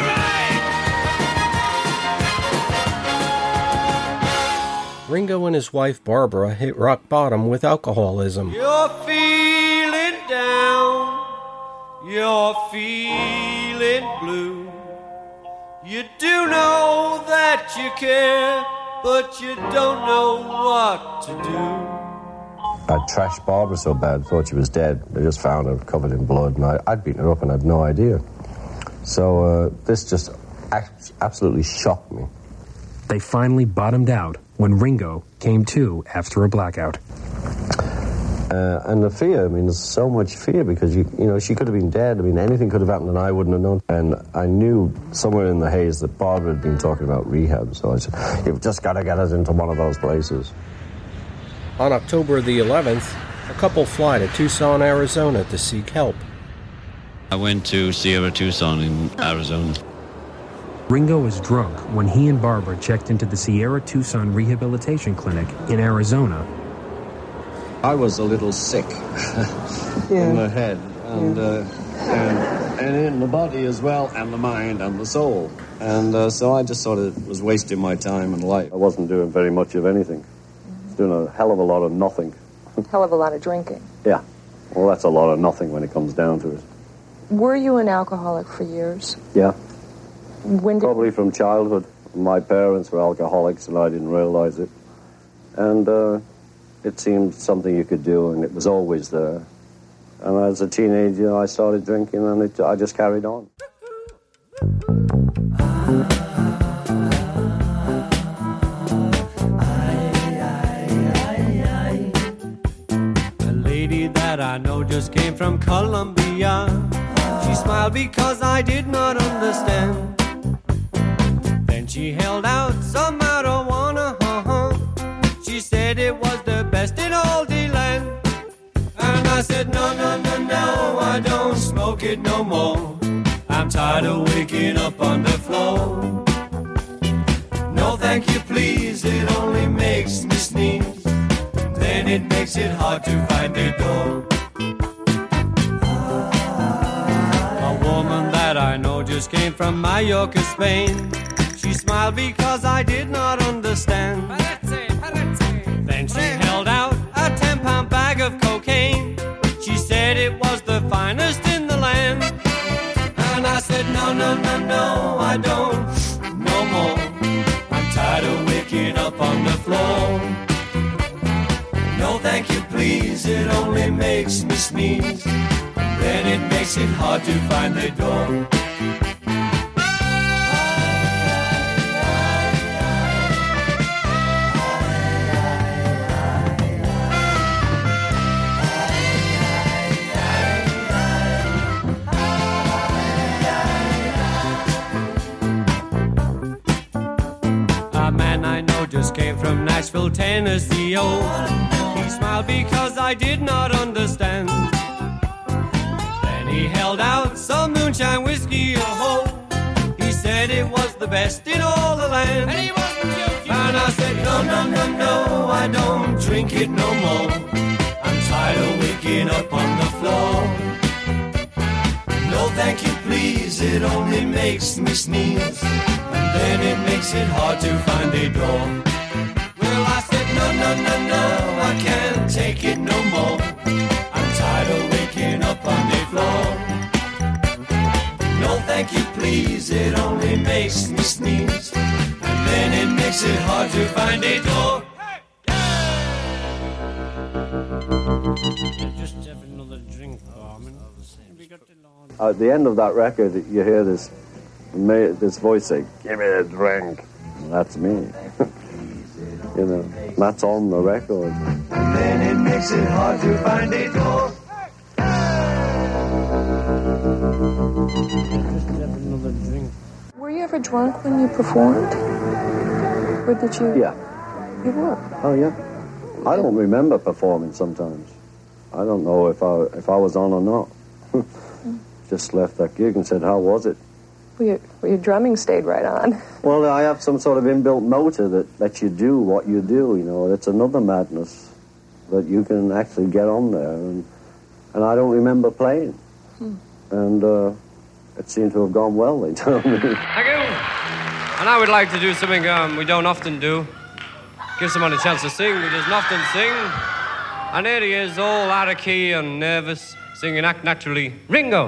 Ringo and his wife Barbara hit rock bottom with alcoholism. You're feeling down, you're feeling blue. You do know that you care, but you don't know what to do. I trashed Barbara so bad, thought she was dead. They just found her covered in blood, and I'd beaten her up and I had no idea. So this just absolutely shocked me. They finally bottomed out when Ringo came to after a blackout. And the fear, I mean, there's so much fear because, you know, she could have been dead. I mean, anything could have happened and I wouldn't have known. And I knew somewhere in the haze that Barbara had been talking about rehab. So I said, you've just got to get us into one of those places. On October the 11th, a couple fly to Tucson, Arizona to seek help. I went to Sierra Tucson in Arizona. Ringo was drunk when he and Barbara checked into the Sierra Tucson Rehabilitation Clinic in Arizona. I was a little sick in the head and in the body as well, and the mind and the soul. And so I just sort of was wasting my time and life. I wasn't doing very much of anything. I was doing a hell of a lot of nothing. Hell of a lot of drinking. Yeah. Well, that's a lot of nothing when it comes down to it. Were you an alcoholic for years? Yeah. Probably from childhood. My parents were alcoholics and I didn't realize it. And it seemed something you could do, and it was always there. And as a teenager, I started drinking, and I just carried on. A lady that I know just came from Colombia. She smiled because I did not understand. Then she held out some marijuana. She said it was the best in all the land. And I said, no, no, no, no, I don't smoke it no more. I'm tired of waking up on the floor. No, thank you, please, it only makes me sneeze. Then it makes it hard to find a door. A woman that I know just came from Mallorca, Spain. She smiled because I did not understand. Then she held out a 10-pound bag of cocaine. She said it was the finest in the land. And I said, no, no, no, no, I don't, no more. I'm tired of waking up on the floor. No, thank you, please, it only makes me sneeze. Then it makes it hard to find the door. Just came from Nashville, Tennessee, oh. He smiled because I did not understand. Then he held out some moonshine whiskey, oh. He said it was the best in all the land. And he wasn't joking. And I said, no, no, no, no, I don't drink it no more. I'm tired of waking up on the floor. No, thank you, please, it only makes me sneeze. Then it makes it hard to find a door. Well, I said, no, no, no, no, I can't take it no more. I'm tired of waking up on the floor. No, thank you, please, it only makes me sneeze. And then it makes it hard to find a door. Just have another drink, Carmen. At the end of that record, you hear this voice say, give me a drink. And that's me. You know, that's on the record. And then it makes it hard to find a door. Just have another drink. Were you ever drunk when you performed? Or did you? Yeah. You were? Oh, yeah. I don't remember performing sometimes. I don't know if I was on or not. Just left that gig and said, how was it? Well, your drumming stayed right on. Well, I have some sort of inbuilt motor that lets you do what you do, you know. It's another madness that you can actually get on there. And I don't remember playing. and it seemed to have gone well, they told me. Thank you. And I would like to do something we don't often do. Give someone a chance to sing. We doesn't often sing. And there he is, all out of key and nervous, singing Act Naturally. Ringo.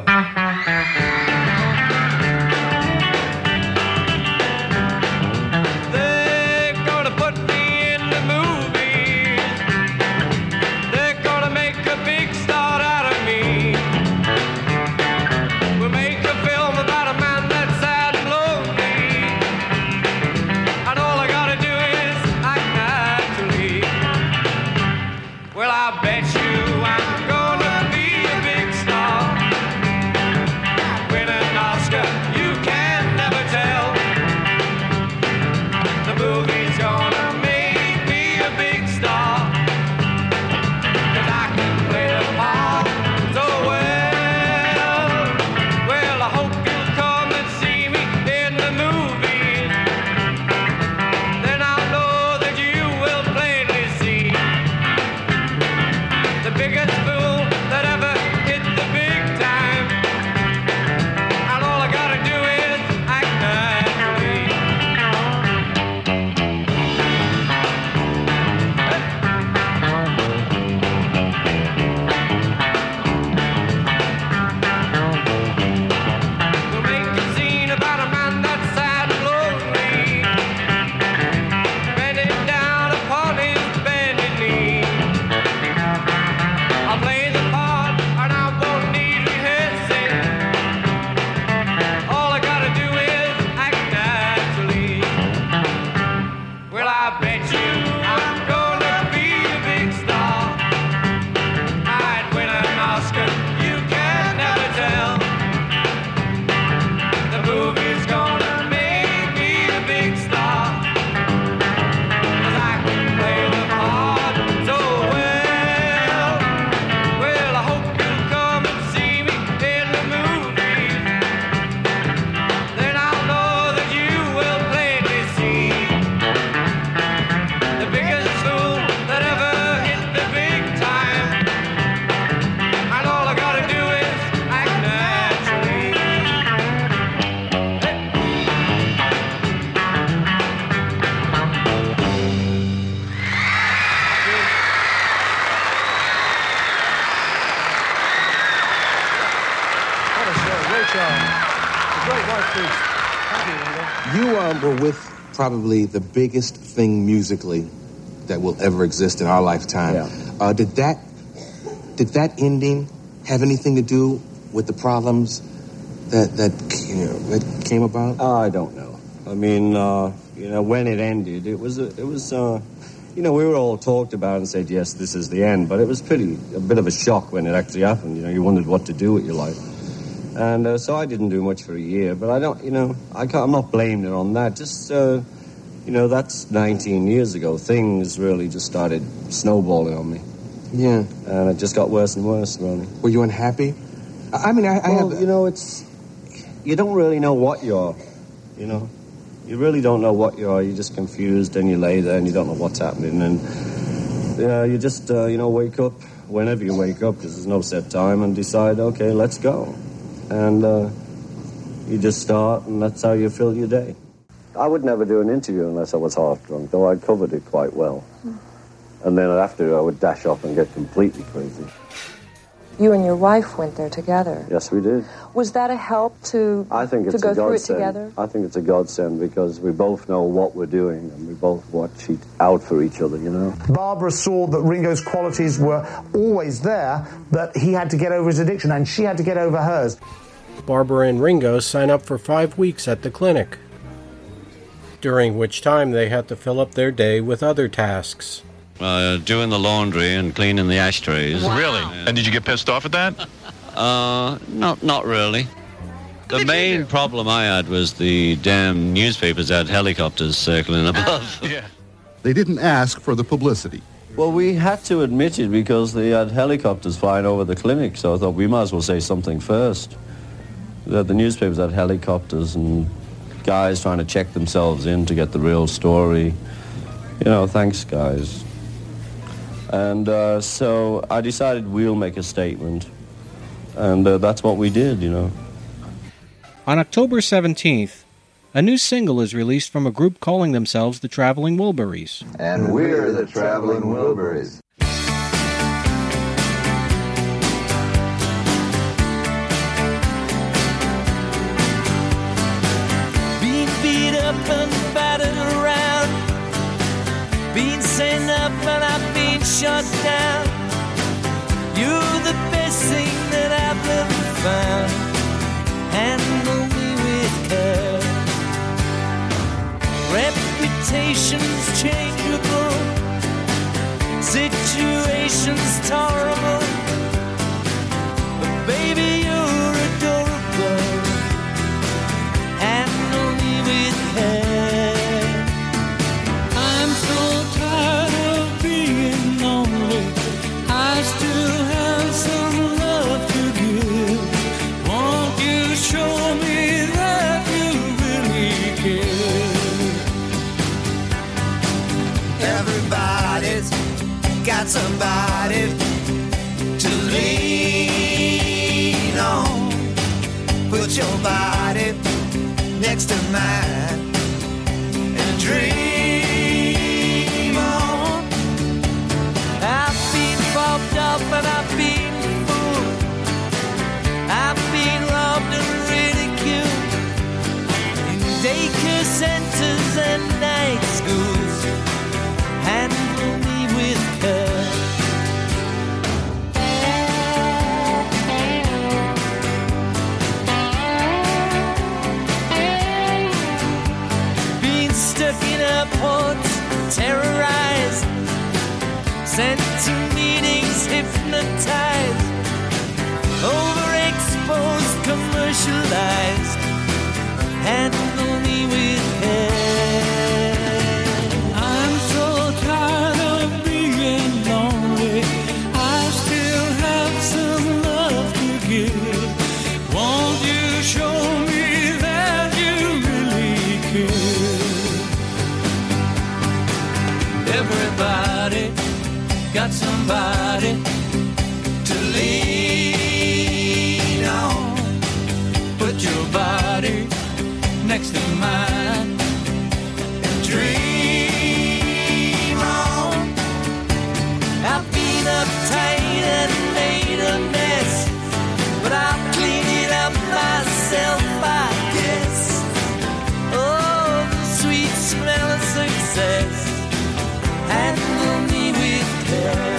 You were with probably the biggest thing musically that will ever exist in our lifetime. Yeah. Did that ending have anything to do with the problems that came about? I don't know. I mean, when it ended, it was we were all talked about and said, yes, this is the end, but it was a bit of a shock when it actually happened. You wondered what to do with your life. And so I didn't do much for a year, but I'm not blaming it on that. Just, that's 19 years ago. Things really just started snowballing on me. Yeah. And it just got worse and worse, really. Were you unhappy? I mean, you don't really know what you are, You really don't know what you are. You're just confused, and you lay there and you don't know what's happening. And, you just, wake up whenever you wake up, because there's no set time, and decide, okay, let's go. And you just start, and that's how you fill your day. I would never do an interview unless I was half drunk, though I covered it quite well. And then after, I would dash off and get completely crazy. You and your wife went there together. Yes, we did. Was that a help to go through it together? I think it's a godsend because we both know what we're doing and we both watch out for each other, Barbara saw that Ringo's qualities were always there, but he had to get over his addiction and she had to get over hers. Barbara and Ringo sign up for 5 weeks at the clinic, during which time they had to fill up their day with other tasks. Doing the laundry and cleaning the ashtrays. Wow. Really? And did you get pissed off at that? Not really. The main problem I had was the damn newspapers had helicopters circling above. Yeah. They didn't ask for the publicity. Well, we had to admit it because they had helicopters flying over the clinic, so I thought we might as well say something first. The newspapers had helicopters and guys trying to check themselves in to get the real story. Thanks, guys. And so I decided we'll make a statement. And that's what we did, you know. On October 17th, a new single is released from a group calling themselves the Traveling Wilburys. And we're the Traveling Wilburys. Being beat up and battered around, being sent up and I've been shot down. You're the best thing that I've ever found. Handle me with care. Reputation's changeable, situation's tolerable, but baby you're adorable. Handle me with care. I'm so tired of being lonely. I still have some love to give. Won't you show me that you really care? Everybody's got somebody to lean on. Put your body next to mine and dream on. I've been fobbed up and I've been fooled. I've been robbed and ridiculed in daycare centers and night schools. Handle me with care. Being stuck in airports, terrorized, sent to meetings, hypnotized, overexposed, commercialized. Handle me with care. I'm so tired of being lonely. I still have some love to give. Won't you show me that you really care? Everybody got somebody to lean on. Put your body next to mine and dream on. I've been uptight and made a mess, but I'll clean it up myself, I guess. Oh, the sweet smell of success. Handle me with care.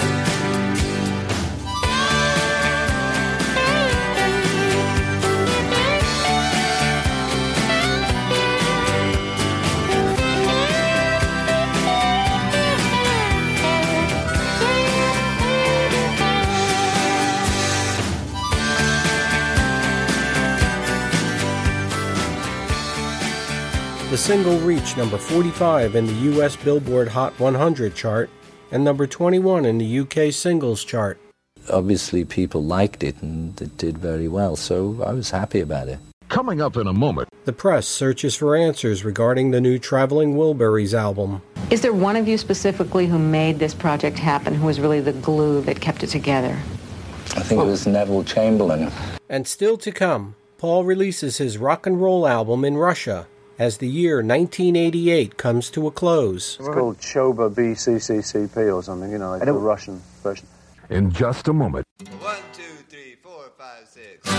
The single reached number 45 in the US Billboard Hot 100 chart and number 21 in the UK Singles chart. Obviously people liked it and it did very well, so I was happy about it. Coming up in a moment. The press searches for answers regarding the new Traveling Wilburys album. Is there one of you specifically who made this project happen, who was really the glue that kept it together? I think it was Neville Chamberlain. And still to come, Paul releases his rock and roll album in Russia as the year 1988 comes to a close. It's called Choba BCCCP or something, you know, like the Russian version. In just a moment. 1, 2, 3, 4, 5, 6.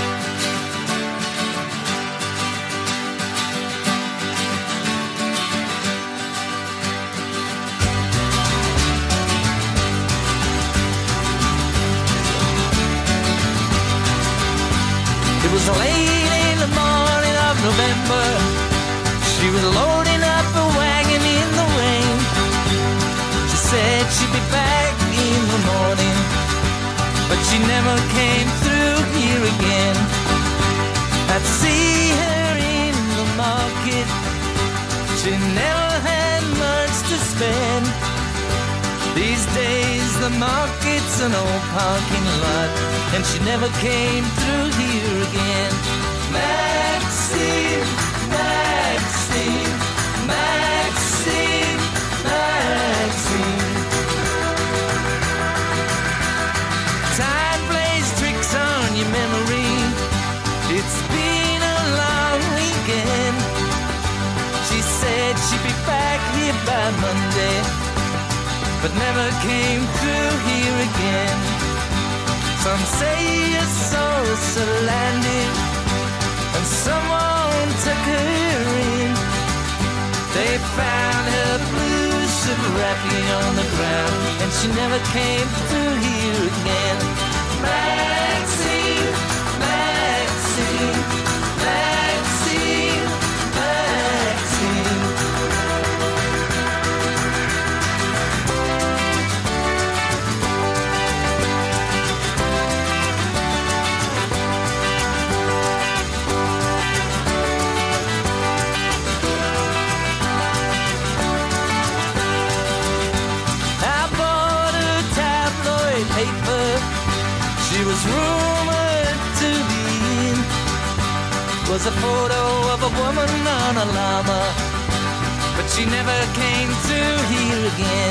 It was late in the morning of November. She was loading up a wagon in the rain. She said she'd be back in the morning, but she never came through here again. I'd see her in the market. She never had much to spend. These days the market's an old parking lot, and she never came through here again. Maxine, Maxine, Maxine, Maxine. Time plays tricks on your memory. she'd be back here by Monday, but never came through here again. Some say you saw us landing, and someone took her in. They found her blue suit wrapping on the ground, and she never came through here again. Maxine, Maxine, Maxine, Maxine. She was rumored to be in. Was a photo of a woman on a llama, but she never came through here again.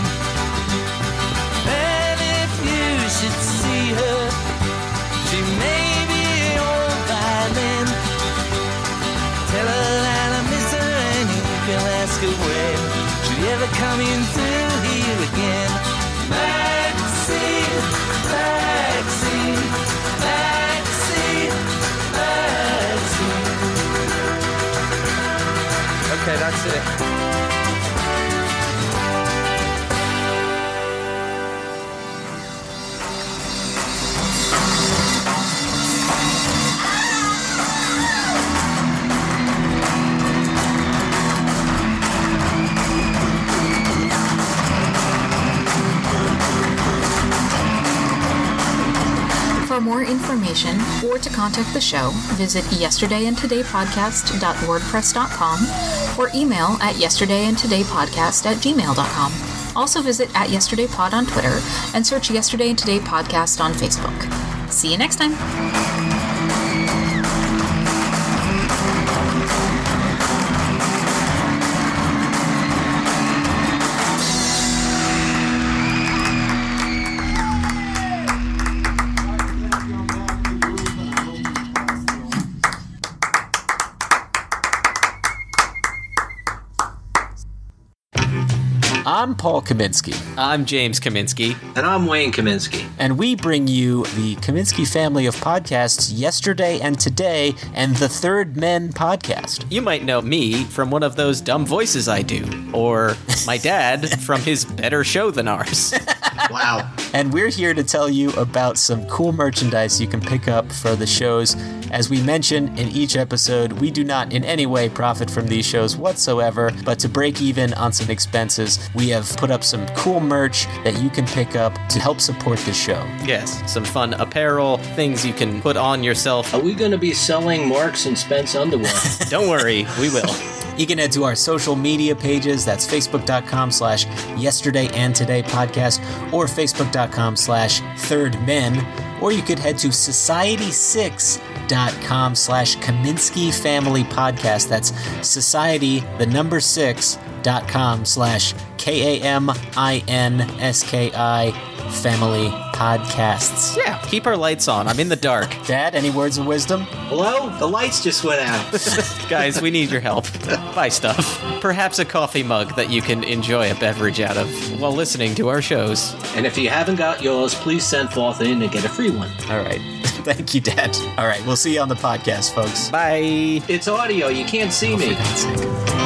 And if you should see her, she may be old by then. Tell her that I miss her, and you can ask her when she'll ever come in through here again. Maxine, Maxine, Maxine, Maxine. Okay, that's it. For more information or to contact the show, visit yesterdayandtodaypodcast.wordpress.com or email at yesterdayandtodaypodcast@gmail.com. Also visit @yesterdaypod on Twitter and search Yesterday and Today Podcast on Facebook. See you next time. I'm Paul Kaminsky. I'm James Kaminsky. And I'm Wayne Kaminsky. And we bring you the Kaminsky family of podcasts, Yesterday and Today, and the Third Men podcast. You might know me from one of those dumb voices I do, or my dad from his better show than ours. Wow. And we're here to tell you about some cool merchandise you can pick up for the shows. As we mention in each episode, we do not in any way profit from these shows whatsoever, but to break even on some expenses, we have put up some cool merch that you can pick up to help support the show. Yes, some fun apparel, things you can put on yourself. Are we going to be selling Marks and Spence underwear? Don't worry, we will. You can head to our social media pages. That's facebook.com/yesterdayandtodaypodcast or facebook.com/thirdmen. Or you could head to society6.com/Kaminsky Family Podcast. That's society, the number 6.com/KAMINSKI Family Podcasts. Yeah, keep our lights on. I'm in the dark. Dad, any words of wisdom? Hello? The lights just went out. Guys, we need your help. Buy stuff. Perhaps a coffee mug that you can enjoy a beverage out of while listening to our shows. And if you haven't got yours, please send forth in and get a free one. All right. Thank you, Dad. All right, we'll see you on the podcast, folks. Bye. It's audio. You can't see me. For God's sake.